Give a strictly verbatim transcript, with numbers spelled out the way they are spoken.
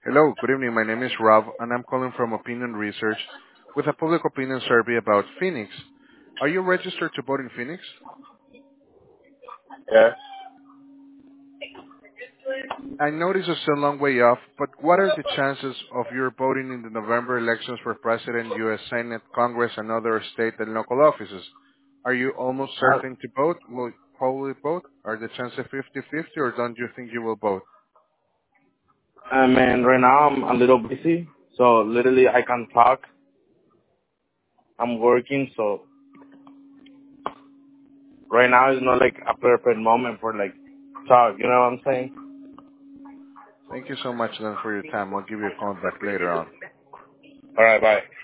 Hello, good evening. My name is Rob, and I'm calling from Opinion Research with a public opinion survey about Phoenix. Are you registered to vote in Phoenix? Yes. I notice it's a long way off, but what are the chances of your voting in the November elections for President, U S. Senate, Congress, and other state and local offices? Are you almost Uh, certain to vote? Will you probably vote? Are the chances fifty-fifty, or don't you think you will vote? I mean, right now I'm a little busy, so literally I can't talk. I'm working, so right now is not like a perfect moment for like talk. You know what I'm saying? Thank you so much then for your time. I'll give you a call back later on. All right, bye.